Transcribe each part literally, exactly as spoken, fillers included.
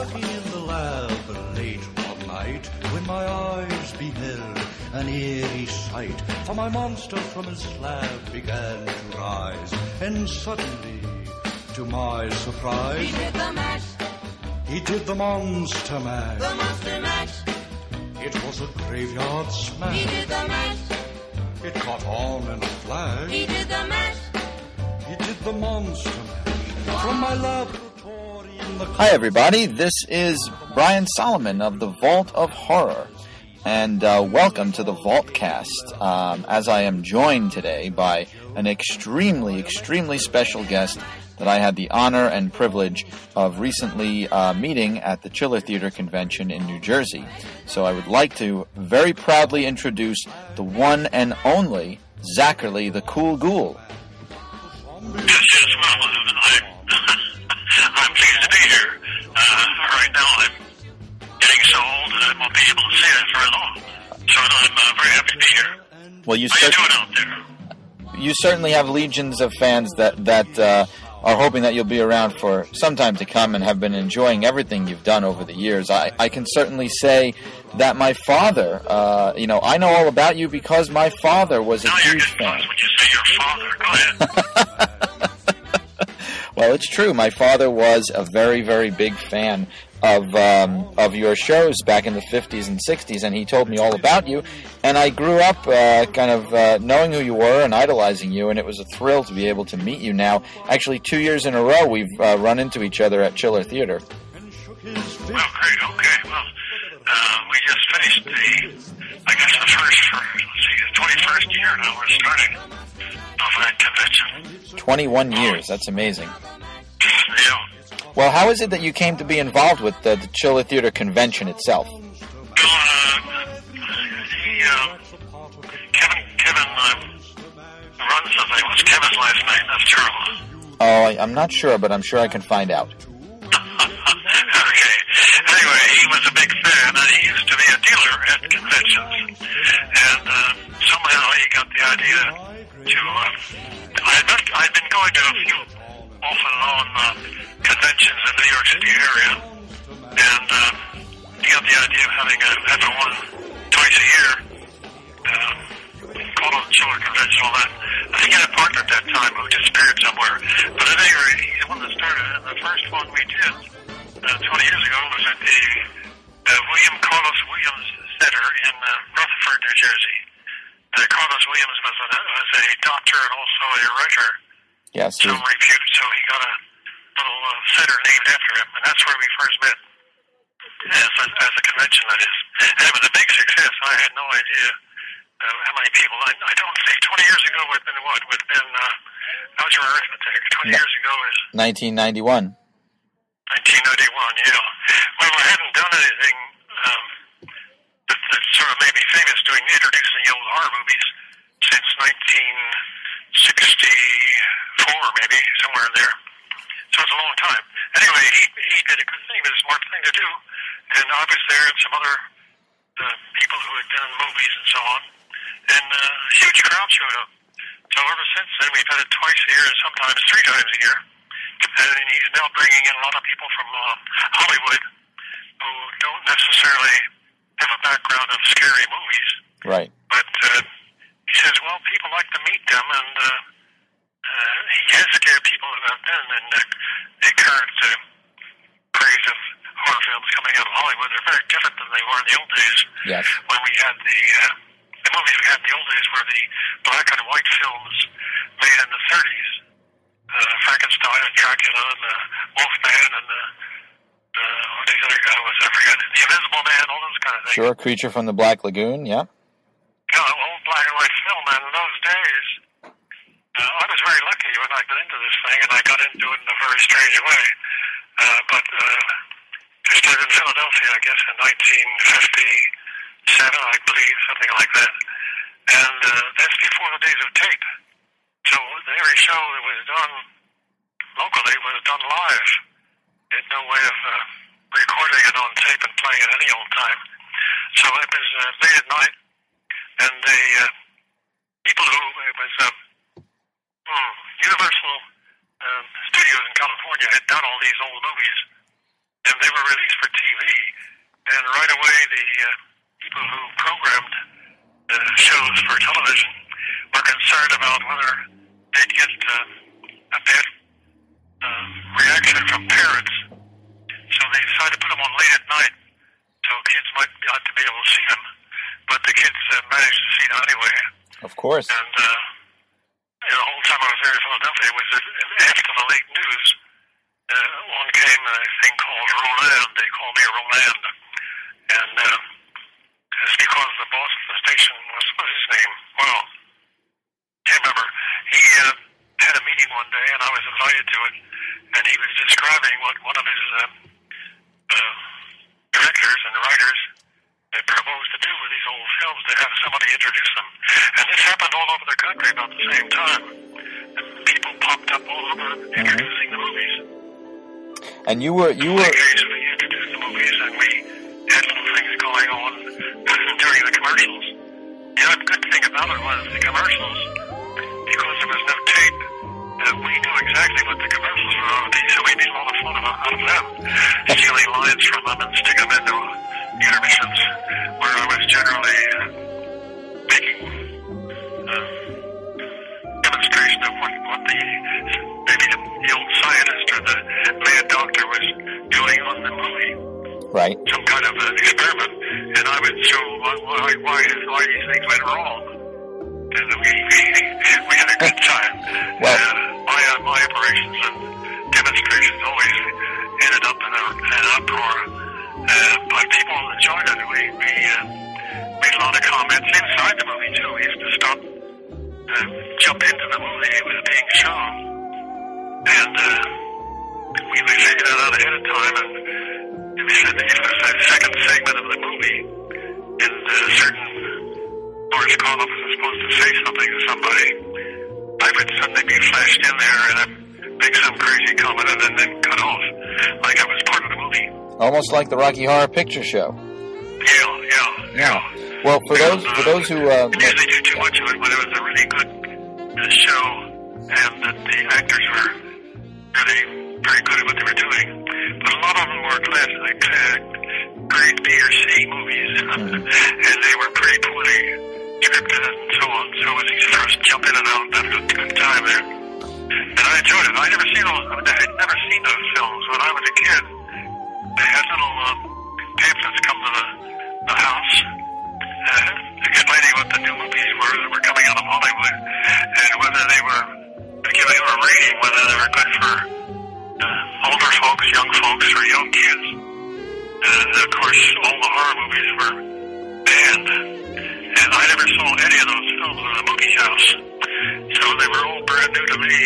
working in the lab late one night when my eyes beheld an eerie sight. For my monster from his slab began to rise, and suddenly, to my surprise, he did the mash. He did the monster mash. The monster mash. It was a graveyard smash. He did the mash. It caught on in a flash. He did the mash. He did the monster mash from my laboratory in the... Hi, everybody. This is Brian Solomon of the Vault of Horror, and uh, welcome to the Vaultcast, um, as I am joined today by an extremely, extremely special guest that I had the honor and privilege of recently uh, meeting at the Chiller Theater Convention in New Jersey. So I would like to very proudly introduce the one and only Zachary the Cool Ghoul. Yes, yes, well, I, I'm pleased to be here. Uh, right now I'm getting so old that I won't be able to say that very long. So I'm uh, very happy to be here. Well, you, How you cer- doing out there? you certainly have legions of fans that, that uh, are hoping that you'll be around for some time to come and have been enjoying everything you've done over the years. I, I can certainly say that my father, uh, you know, I know all about you because my father was a Now you're huge getting fan. close when you say your father. Go ahead. Well, it's true. My father was a very, very big fan of um, of your shows back in the fifties and sixties, and he told me all about you. And I grew up uh, kind of uh, knowing who you were and idolizing you, and it was a thrill to be able to meet you now. Actually, two years in a row, we've uh, run into each other at Chiller Theater. Well, great. Okay. Well, uh, we just finished the, I guess the first, for, let's see, the twenty-first year now we're starting of that convention. twenty-one years. That's amazing. Yeah. Well, how is it that you came to be involved with the, the Chiller Theater Convention itself? Well, uh, he, uh, Kevin, Kevin, uh, runs the thing. What's Kevin's last name? That's terrible. Oh, I, I'm not sure, but I'm sure I can find out. Okay. Anyway, he was a big fan, and he used to be a dealer at conventions. And uh, somehow he got the idea to. Uh, I'd been, I'd been going to a few off and on uh, conventions in the New York City area, and uh, he got the idea of having a having one twice a year. Uh, called a Chiller Convention. All that. I think he had a partner at that time who disappeared somewhere. But at any rate, he's the one that started it. And the first one we did uh, twenty years ago was at the uh, William Carlos Williams Center in uh, Rutherford, New Jersey. Uh, Carlos Williams was, an, was a doctor and also a writer. Yes. Some repute, so he got a little uh, center named after him, and that's where we first met as a, as a convention, that is. And it was a big success. I had no idea uh, how many people. I, I don't think twenty years ago would have been what? Would have been, uh, how's your arithmetic? twenty No. years ago is nineteen ninety-one. nineteen ninety-one, yeah. Well, I hadn't done anything um, that, that sort of made me famous doing introducing the old horror movies since nineteen sixty-four, maybe, somewhere in there. So it's a long time. Anyway, he, he did a good thing, but a smart thing to do. And I was there and some other uh, people who had been in movies and so on. And uh, a huge crowd showed up. So ever since then, we've had it twice a year and sometimes three times a year. And he's now bringing in a lot of people from uh, Hollywood who don't necessarily have a background of scary movies. Right. But uh, he says, well, people like to meet them, and uh, uh, he has scared people who have been in the, the current uh, craze of horror films coming out of Hollywood. They're very different than they were in the old days. Yes. When we had the uh, the movies we had in the old days were the black and white films made in the thirties. Uh, Frankenstein and Dracula and the Wolfman and the uh, what the other guy was, I forget, the Invisible Man, all those kind of things. Sure, Creature from the Black Lagoon, yeah. Yeah, old black and white film, and in those days, uh, I was very lucky when I got into this thing, and I got into it in a very strange way. Uh, but uh, I started in Philadelphia, I guess, in nineteen fifty-seven, I believe, something like that. And uh, that's before the days of tape. So every show that was done locally was done live. They had no way of uh, recording it on tape and playing it any old time. So it was uh, late at night, and the uh, people who, it was uh, hmm, Universal um, Studios in California had done all these old movies, and they were released for and right away the uh, people who programmed the shows for television were concerned about whether they'd get uh, a bad uh, reaction from parents. So they decided to put them on late at night, so kids might not to be able to see them. But the kids uh, managed to see them anyway. Of course. And uh, you know, the whole time I was there in Philadelphia, it was uh, after the late news. Uh, one came, a thing called Roland. They called me Roland, and uh, it's because the boss of the station was what's his name? Well, can't remember. He uh, had a meeting one day, and I was invited to it, and he was describing what one of his uh, uh, directors and writers had proposed to do with these old films, to have somebody introduce them. And this happened all over the country about the same time. And people popped up all over introducing the movies. And you were you were. Occasionally introduced the movies, and we had little things going on during the commercials. The other good thing about it was the commercials, because there was no tape. Uh, we knew exactly what the commercials were going to be, so we made a lot of fun out of them, stealing lines from them and sticking them into the intermissions, where I was generally uh, making uh, demonstration of what, what the maybe the, the old scientist or the mad doctor was doing on the movie. Right. Some kind of an experiment, and I would show why why why, why these things went wrong. And we we had a good time. Well, uh, my uh, my operations and demonstrations always ended up in, a, in an uproar, uh, but people enjoyed it. We we uh, made a lot of comments inside the movie too. We used to stop, uh, jump into the movie it was being shown, and uh, we we figured that out ahead of time. And we said that if it was the second segment of the movie, and uh, certain George Carlin was supposed to say something to somebody, I would suddenly be flashed in there and I'd make some crazy comment and then, then cut off, like I was part of the movie. Almost like the Rocky Horror Picture Show. Yeah, yeah, yeah. Well, for those for those who uh, I usually do too much of it when it was a really good uh, show and that the actors were really very good at what they were doing. But a lot of them were class, like, uh, grade B or C movies, mm-hmm. and they were pretty poorly scripted and so on. So it was easy for us to jump in and out and have a good time there. And I enjoyed it. I never seen those. I, mean, I had never seen those films when I was a kid. They had little uh, pamphlets come to the, the house uh, explaining what the new movies were that were coming out of Hollywood and whether they were giving them a rating, whether they were good for uh, older folks, young folks, or young kids. And of course, all the horror movies were banned. And I never saw any of those films in the movie house. So they were all brand new to me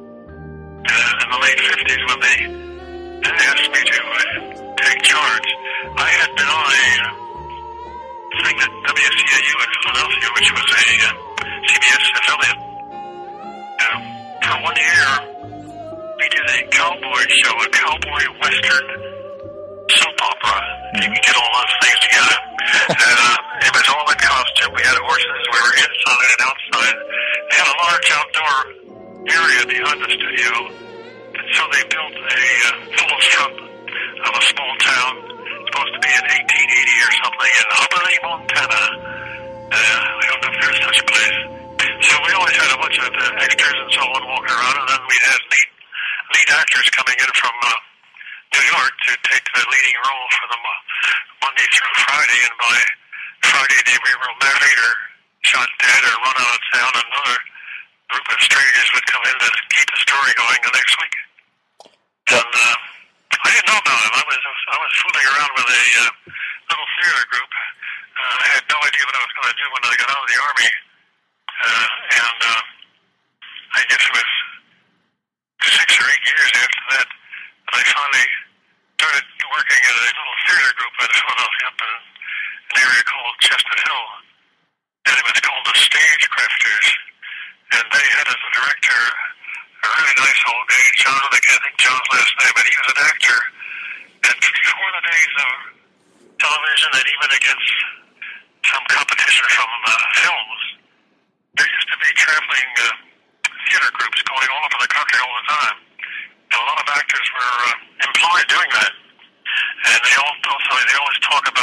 uh, in the late fifties when they asked me to uh, take charge. I had been on a uh, thing at W C A U in Philadelphia, which was a uh, C B S affiliate. Uh, for one year, we did a cowboy show, a cowboy western soap opera. You can get all those things together. And uh, it was all in costume. We had horses. We were inside and outside. They had a large outdoor area behind the studio. And so they built a uh, full strip of a small town, supposed to be in eighteen eighty or something, in Hubbardly, Montana. Uh, I don't know if there's such a place. So we always had a bunch of uh, extras and so on walking around, and then we had lead, lead actors coming in from uh, New York to take the leading role for them uh, Monday through Friday, and by Friday they were married or shot dead or run out of town, and another group of strangers would come in to keep the story going the next week. And uh, I didn't know about it. I was I was fooling around with a uh, little theater group. Uh, I had no idea what I was going to do when I got out of the Army. Uh, and uh, I guess it was six or eight years after that that I finally started working at a little theater group in Philadelphia up in an area called Chestnut Hill. And it was called the Stagecrafters. And they had as a director a really nice old guy, John, I can't think John's last name, but he was an actor. And before the days of television and even against some competition from uh, films, there used to be traveling uh, theater groups going all over the country all the time. And a lot of actors were uh, employed doing that. And they all also, they always talk about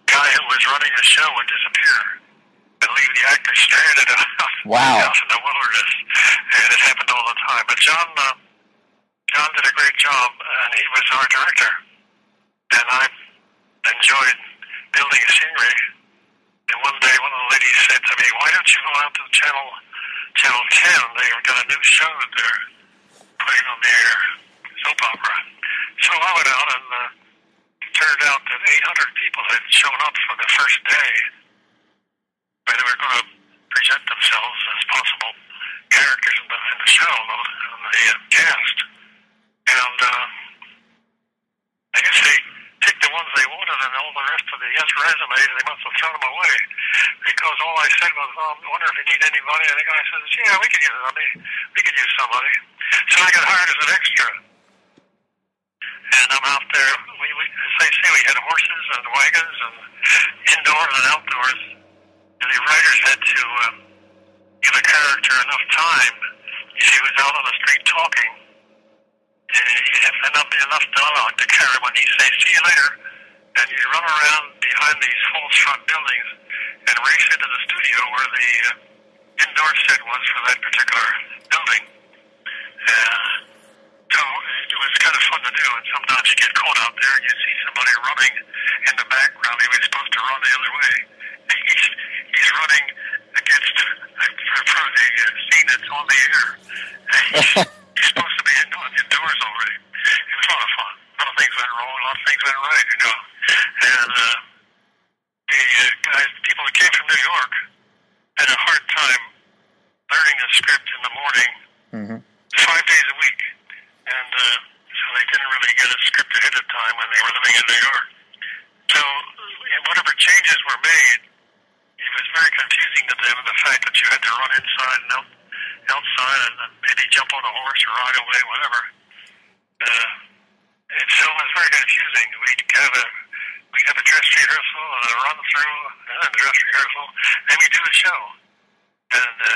guy who was running the show would disappear and leave the actors stranded out, Wow. out in the wilderness. And it happened all the time. But John, uh, John did a great job, and he was our director. And I enjoyed building scenery. And one day, one of the ladies said to me, "Why don't you go out to channel channel ten? They've got a new show that they're putting on the air, soap opera." So I went out, and uh, it turned out that eight hundred people had shown up for the first day, where they were going to present themselves as possible characters in the, in the show, in the uh, cast. And uh, I guess they picked the ones they wanted, and all the rest of the yes resumes, they must have thrown them away. Because all I said was, "Oh, I wonder if you need anybody." And the guy says, "Yeah, we could use somebody. We could use somebody." So I got hired as an extra. And I'm out there. We, we, as they say, we had horses and wagons and indoors and outdoors. And the writers had to um, give a character enough time. If he was out on the street talking, he'd have to not be enough dialogue to carry when he say, "See you later." And you run around behind these false front buildings and race into the studio where the uh, indoor set was for that particular building. Uh, so it was kind of fun to do, and sometimes you get caught out there and you see somebody running in the background. He was supposed to run the other way. He's, he's running against the, for the uh, scene that's on the air. He's, he's supposed to be in, indoors already. It was a lot of fun. A lot of things went wrong, a lot of things went right, you know. And uh, the uh, guys, people that came from New York had a hard time learning a script in the morning, Mm-hmm. five days a week. And uh, so they didn't really get a script ahead of time when they were living in New York. So and whatever changes were made, it was very confusing to them, the fact that you had to run inside and out, outside and maybe jump on a horse or ride away, whatever. Uh, and so it was very confusing. We'd have a we'd have a dress rehearsal and a run through and a dress rehearsal, then we do the show. And uh,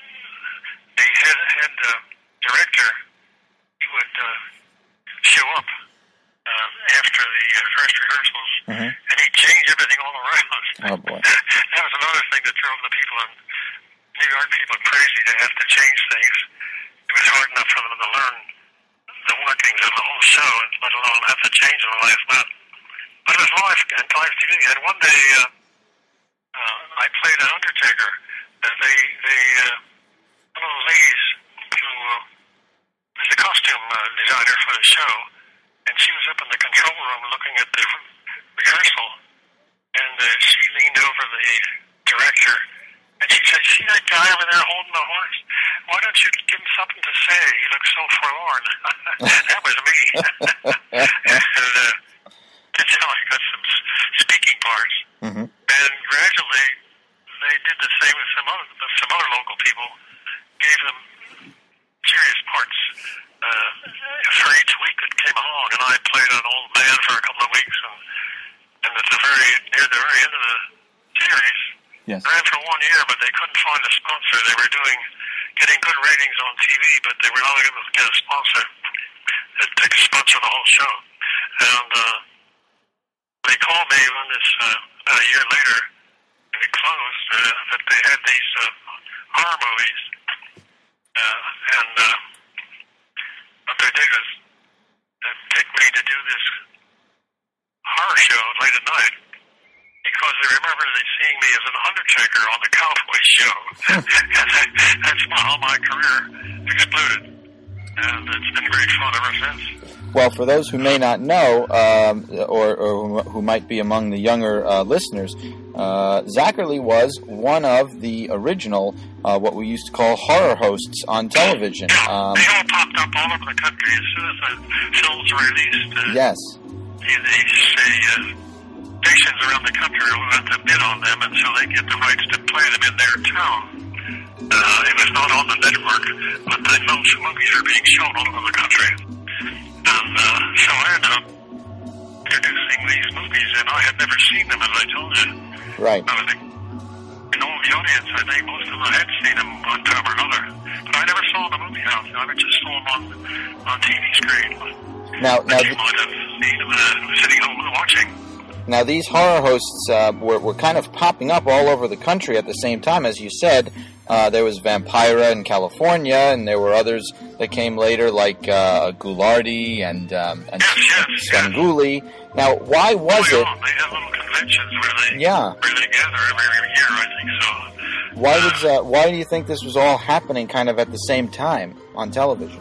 the head, head uh, director, he would uh, show up uh, after the uh, dress rehearsals, Mm-hmm. and he'd change everything all around. Oh, boy. That was another thing that drove the people in New York people crazy to have to change things. It was hard enough for them to learn the workings of the whole show, let alone have to change them last minute. But it was live and live T V. And one day, uh, uh, I played an Undertaker. And they, they, uh, one of the ladies who uh, was the costume uh, designer for the show, and she was up in the control room looking at the rehearsal, and uh, she leaned over the director, and she said, "See that guy over there holding the horse? Why don't you give him something to say? He looks so forlorn." That was me. And uh, that's how I got some speaking parts. Mm-hmm. And gradually, they did the same with some other, some other local people, gave them serious parts uh, for each week that came along. And I played an old man for a couple of weeks, and, and at the very near the very end of the series, Yes. ran for one year, but they couldn't find a sponsor. They were doing, getting good ratings on T V, but they were not able to get a sponsor that to sponsor the whole show. And uh, they called me when this uh, about a year later, and it closed, uh, that they had these uh, horror movies, uh, and uh, what they did was uh, pick me to do this horror show late at night, because they remember they seeing me as an Undertaker on the Cowboy Show. And that, that's how my career exploded. And it's been great fun ever since. Well, for those who may not know, um, or, or who might be among the younger uh, listeners, uh, Zachary was one of the original, uh, what we used to call horror hosts on television. Yeah, Um, they all popped up all over the country as soon as the films were released. Uh, yes. They, they say uh, stations around the country will have to bid on them until they get the rights to play them in their town. Uh, it was not on the network, but the films and movies are being shown all over the country. And uh, so I ended up introducing these movies, and I had never seen them, as I told you. Right. I was in all the audience, I think most of them had seen them one time or another. But I never saw them in the movie house. I just saw them on, on T V screen. Now, now, You might have seen them uh, sitting home watching. Now, these horror hosts uh, were, were kind of popping up all over the country at the same time. As you said, uh, there was Vampira in California, and there were others that came later, like uh, Ghoulardi and, um, and Yes, yes, Svengoolie. Now, why was Oh, it... yeah, they have little conventions where they, Yeah. where they gather every year, I think so. Why was uh, why do you think this was all happening kind of at the same time on television?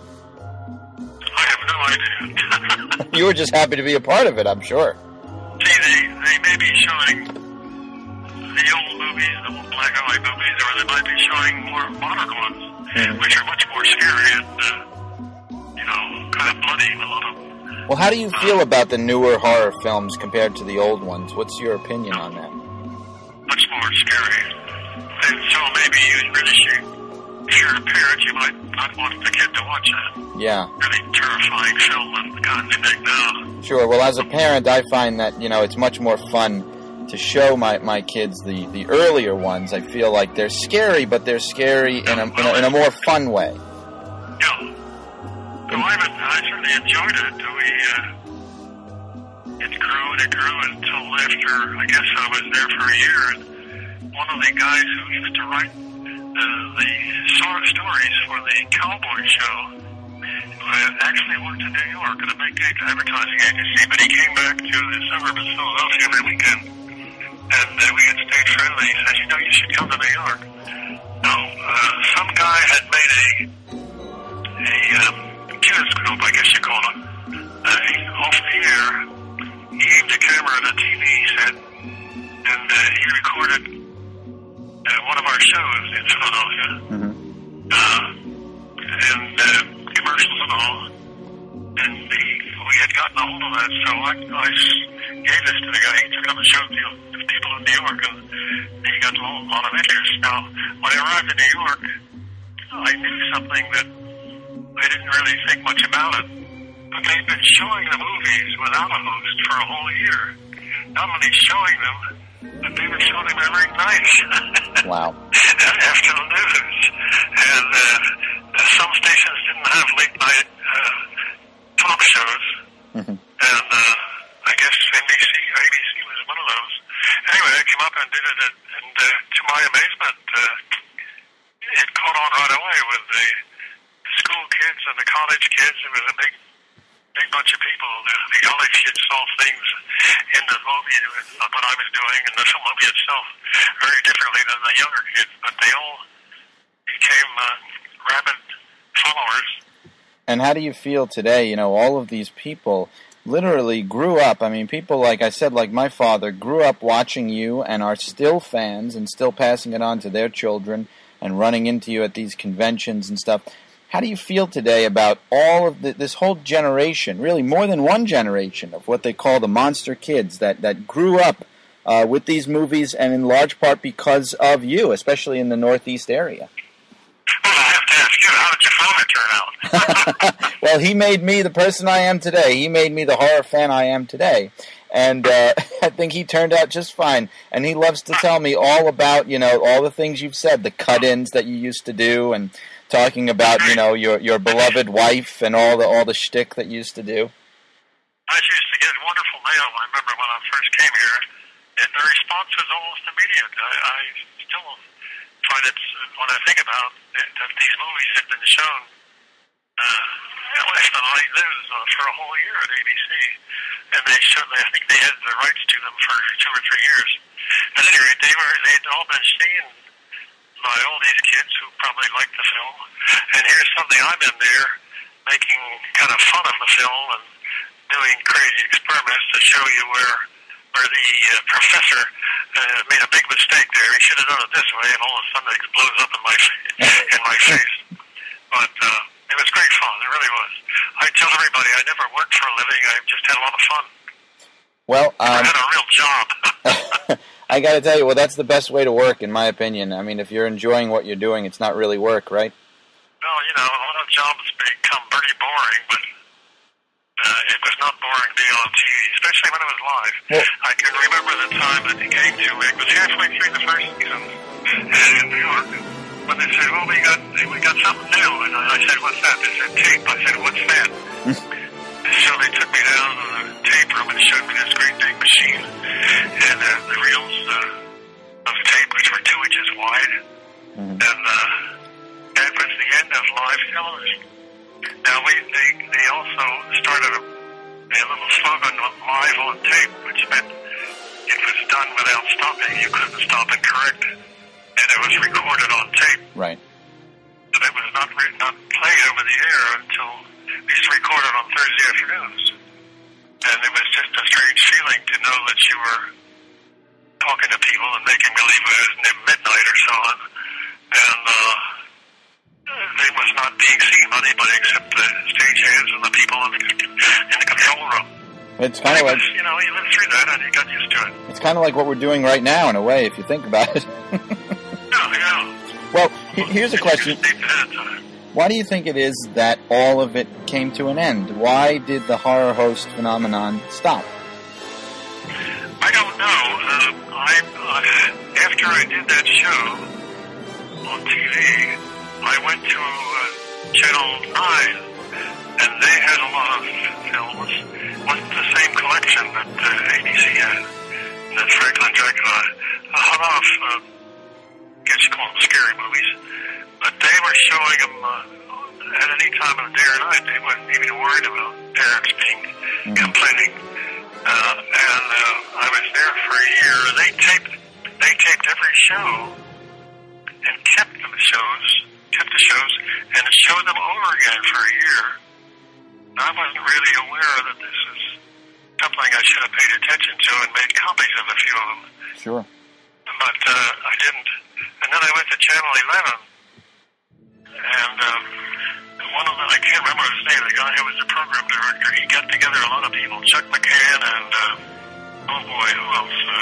I have no idea. You were just happy to be a part of it, I'm sure. See, they, they may be showing the old movies, the old black and white movies, or they might be showing more modern ones, Mhm. which are much more scary and, uh, you know, kind of bloody, a lot of. Well, how do you feel about the newer horror films compared to the old ones? What's your opinion on that? Much more scary. And so maybe you really should, if you're a parent, you might not want the kid to watch that Yeah, really terrifying film and the kind they make now. sure. Well, as a parent, I find that, you know, it's much more fun to show my, my kids the, the earlier ones. I feel like they're scary, but they're scary in a, in a, in a more fun way. Yeah. So I, I certainly enjoyed it. We, uh, it grew and it grew until after, I guess I was there for a year. And one of the guys who used to write uh, the sort of stories for the Cowboy Show uh, actually worked in New York at a big advertising agency, but he came back to the suburb of Philadelphia every weekend. And uh, we had stayed friendly. He said, you know, you should come to New York. Now, uh, some guy had made a, a um, kinescope, I guess you call it, uh, off the air. He aimed a camera at a T V set, and uh, he recorded uh, one of our shows in Philadelphia. Mm-hmm. Uh, and uh, commercials and all. And he, we had gotten a hold of that, so I, I gave this to the guy. He took it up and showed the people in New York, and he got a lot of interest. Now, when I arrived in New York, I knew something that I didn't really think much about it. But they've been showing the movies without a host for a whole year. Not only showing them, but they were showing them every night. Wow. After the news. And uh, some stations didn't have late night uh, talk shows. Mm-hmm. And uh, I guess N B C or A B C was one of those. Anyway, I came up and did it, and uh, to my amazement, uh, it caught on right away with the school kids and the college kids. It was a big, big bunch of people. The, the college kids saw things in the movie, uh, what I was doing, and the film movie itself, very differently than the younger kids. But they all became uh, rabid followers. And how do you feel today? You know, all of these people literally grew up. I mean, people, like I said, like my father, grew up watching you and are still fans and still passing it on to their children and running into you at these conventions and stuff. How do you feel today about all of the, this whole generation, really more than one generation, of what they call the monster kids that, that grew up uh, with these movies, and in large part because of you, especially in the Northeast area? Well, I have to ask you, how did your father turn out? Well, he made me the person I am today. He made me the horror fan I am today. And uh, I think he turned out just fine. And he loves to tell me all about, you know, all the things you've said, the cut-ins that you used to do, and talking about, you know, your your beloved wife and all the all the shtick that you used to do. I used to get wonderful mail, I remember when I first came here, and the response was almost immediate. I, I still find it, when I think about it, that these movies had been shown uh, less than I news uh, for a whole year at A B C. And they showed, I think they had the rights to them for two or three years. At any rate, they were, they'd all been seen by all these kids who probably liked the film. And here's something I'm in there making kind of fun of the film and doing crazy experiments to show you where where the uh, professor uh, made a big mistake there. He should have done it this way, and all of a sudden it explodes up in my in my face. But uh, it was great fun. It really was. I tell everybody I never worked for a living. I just had a lot of fun. Well, um, I had a real job. I got to tell you, well, that's the best way to work, in my opinion. I mean, if you're enjoying what you're doing, it's not really work, right? Well, you know, a lot of jobs become pretty boring, but uh, it was not boring being on T V, especially when it was live. Well, I can remember the time that it came to, it was halfway through the first season in New York, when they said, well, we got we got something new. And I said, what's that? They said, tape. I said, what's that? so they took me down to the tape room and showed me this great big machine, and uh, the reels uh, of tape, which were two inches wide, mm-hmm. and uh, that was the end of live television. Now, we they, they also started a, a little slogan, live on tape, which meant it was done without stopping. You couldn't stop and correct it. And it was recorded on tape. Right. But it was not re- not played over the air until it was recorded on Thursday afternoons. And it was just a strange feeling to know that you were talking to people and making believe it was midnight or so on. And uh, it was not being seen by anybody except the stagehands and the people in the, in the control room. It's kind of like, you know, you lived through that and you got used to it. It's kind of like what we're doing right now, in a way, if you think about it. Yeah, yeah. Well, he- here's a question. Why do you think it is that all of it came to an end? Why did the horror host phenomenon stop? I don't know. Uh, I, uh, after I did that show on T V, I went to uh, Channel nine, and they had a lot of films. It wasn't the same collection that uh, A B C had, that Franklin Dracula. A lot of, uh, I guess you call them scary movies, but they were showing them uh, at any time of day or night. They weren't even worried about parents being mm-hmm. complaining. Uh, and uh, I was there for a year. They taped, they taped every show and kept the shows, kept the shows, and showed them over again for a year. I wasn't really aware that this is something I should have paid attention to and made copies of a few of them. Sure. But uh, I didn't. And then I went to Channel eleven, and um, one of the, I can't remember his name, the guy who was the program director, he got together a lot of people, Chuck McCann and, uh, oh boy, who else? Uh,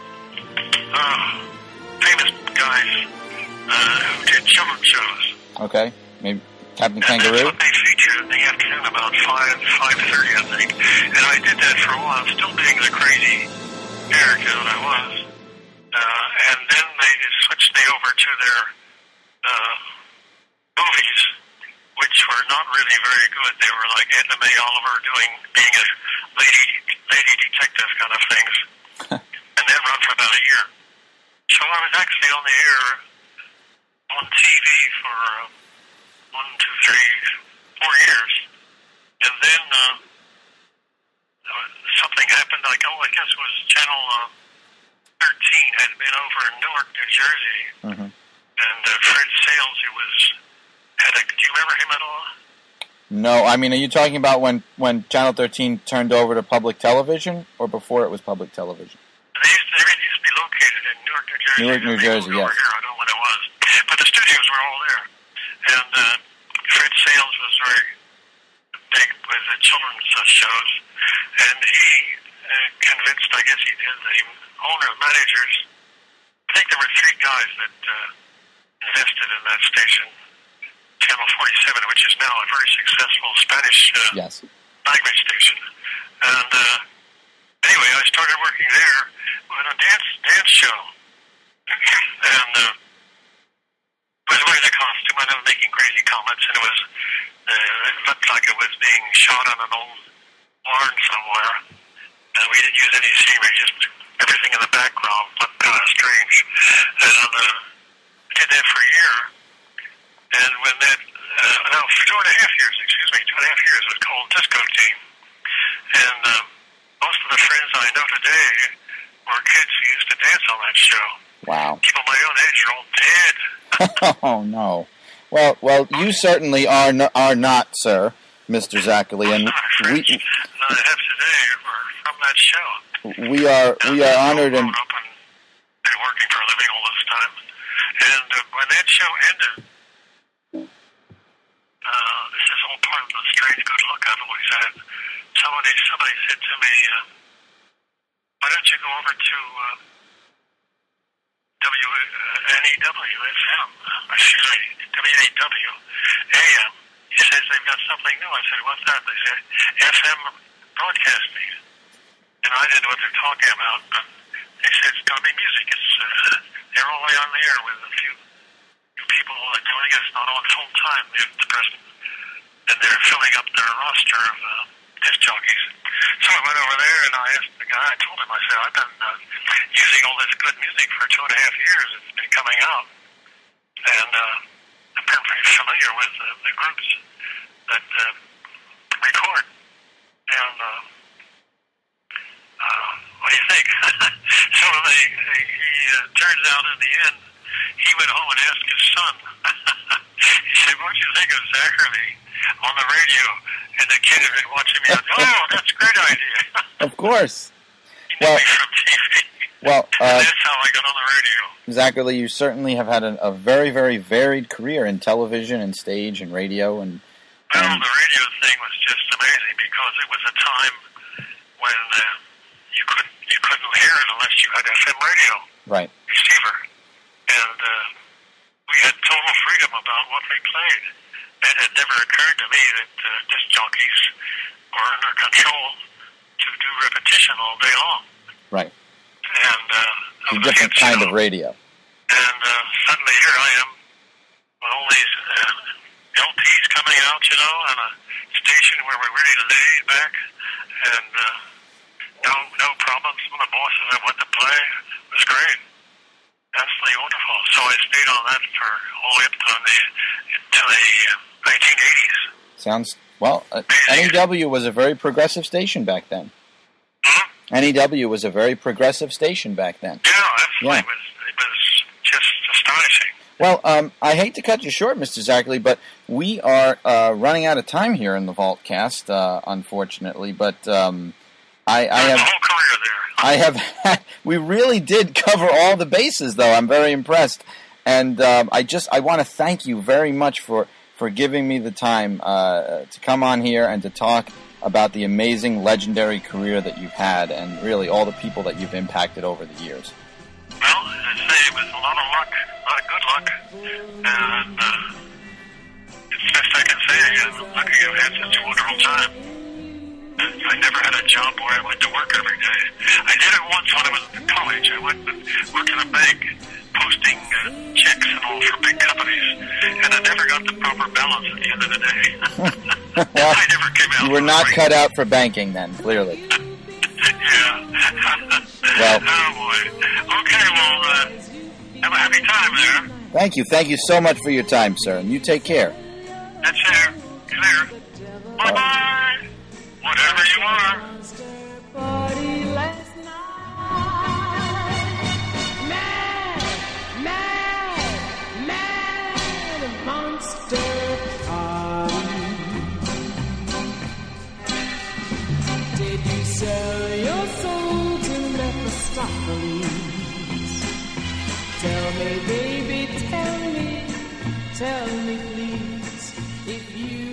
uh, famous guys uh, who did children's shows. Okay. Maybe Captain And Kangaroo? that's what they featured in the afternoon about five, five thirty, I think. And I did that for a while, still being the crazy character that I was. Uh, and then they switched me over to their uh, movies, which were not really very good. They were like Edna May Oliver doing, being a lady, lady detective kind of things. And that ran for about a year. So I was actually on the air on T V for uh, one, two, three, four years. And then uh, something happened, like, oh, I guess it was Channel uh, thirteen had been over in Newark, New Jersey. Mm-hmm. And uh, Fred Sales, who was, had a, do you remember him at all? No, I mean, are you talking about when, when Channel thirteen turned over to public television, or before it was public television? They used to, they used to be located in Newark, New Jersey. Newark, New Jersey, yes. Over here, I don't know when it was. But the studios were all there. And uh, Fred Sales was very big with the children's uh, shows. And he uh, convinced, I guess he did, the owner, managers, I think there were three guys that uh, invested in that station, Channel forty-seven, which is now a very successful Spanish uh, yes. language station. And uh, anyway, I started working there with a dance dance show. And uh, I was wearing a costume, and I was making crazy comments, and it was uh, it looked like it was being shot on an old barn somewhere. And we didn't use any scenery, just everything in the background looked kind of strange. And uh, I did that for a year. And when that, uh, no, for two and a half years, excuse me, two and a half years, it was called Disco Team. And uh, most of the friends I know today were kids who used to dance on that show. Wow. People my own age are all dead. Oh, no. Well, well, you certainly are no, are not, sir, Mister Zacherle, and most of my friends we that I have today were from that show. we are we are honored and. Grown up and been working for a living all this time. And uh, when that show ended, uh, this is all part of the strange good luck I've always had. Somebody, somebody said to me, uh, "Why don't you go over to uh, W uh, N E W F M? Excuse me, W A W A M." He says they've got something new. I said, "What's that?" They said, "F M broadcasting." And I didn't know what they're talking about, but they said it's going to be music. It's uh, they're only on the air with a few, few people uh, doing it. It's not on full time at the present, and they're filling up their roster of uh, disc jockeys. So I went over there and I asked the guy, I told him, I said, I've been uh, using all this good music for two and a half years. It's been coming out. And uh, I'm pretty familiar with uh, the groups that uh, record. And uh, uh, what do you think? So they, they, he uh, turns out in the end, he went home and asked his son. He said, what do you think of Zachary on the radio? And the kid had been watching me. And, oh, that's a great idea. Of course. He knew Well, me from T V. well, And uh, that's how I got on the radio. Zachary, you certainly have had a, a very, very varied career in television and stage and radio. And, Well, and the radio thing was just amazing because it was a time when uh, you couldn't you couldn't hear it unless you had F M radio right, receiver, and uh, we had total freedom about what we played. It had never occurred to me that uh, disc jockeys were under control to do repetition all day long. right. And uh, It's a of different hit kind show. of radio. And uh, suddenly here I am with all these uh, L Ps coming out, you know, on a station where we're really laid back and uh, no no problems from the bosses of what to play. It was great. Absolutely wonderful. So I stayed on that for all the way up to the, to the uh, nineteen eighties. Sounds, well, uh, N E W was a very progressive station back then. Hmm? N E W was a very progressive station back then. Yeah, absolutely. Yeah. It was, it was just astonishing. Well, um, I hate to cut you short, Mister Zachary, but we are uh, running out of time here in the Vaultcast, uh, unfortunately. But um, I, I There's have, a whole career there. I have, had, we really did cover all the bases, though. I'm very impressed, and um, I just, I want to thank you very much for for giving me the time uh, to come on here and to talk about the amazing, legendary career that you've had, and really all the people that you've impacted over the years. Well, I say it was a lot of luck, a lot of good luck, and uh, it's best I can say. I'm lucky I've had such a wonderful time. I never had a job where I went to work every day. I did it once when I was in college. I went to work in a bank, posting uh, checks and all for big companies, and I never got the proper balance at the end of the day. Well, I never came out. you were with not a cut out for banking then, clearly. Yeah. Well- oh boy. Okay, well, uh, have a happy time there. Thank you. Thank you so much for your time, sir, and you take care. That's there. Clear. Bye bye. Whatever you are. Party last night. Mad, mad, mad monster party. Did you sell your soul to Mephistopheles? Tell me, baby, tell me, tell me, please, if you